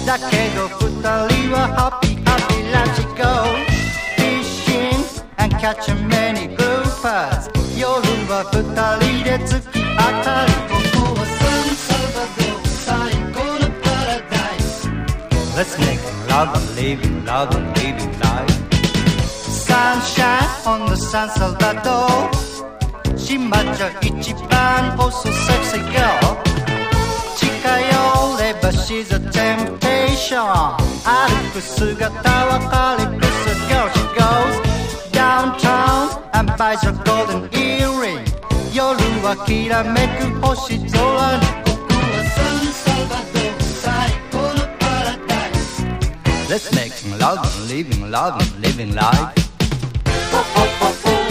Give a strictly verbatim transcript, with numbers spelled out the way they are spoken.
だけど二人はハッピーハッピー Let's go Fishing and catch many groupers 夜は二人で月明かりここはサンサルバドー最高のパラダイス Let's make love and living love and living life Sunshine on the San Salvador 島じゃ一番遅sexy girl 近寄れば she's a temptation 歩く姿はカリプス girl She goes downtown and buys a golden earring 夜はきらめく星空にここはサンサルバドー最高のパラダイス Let's make love and living love and living life Oh, oh, oh, oh.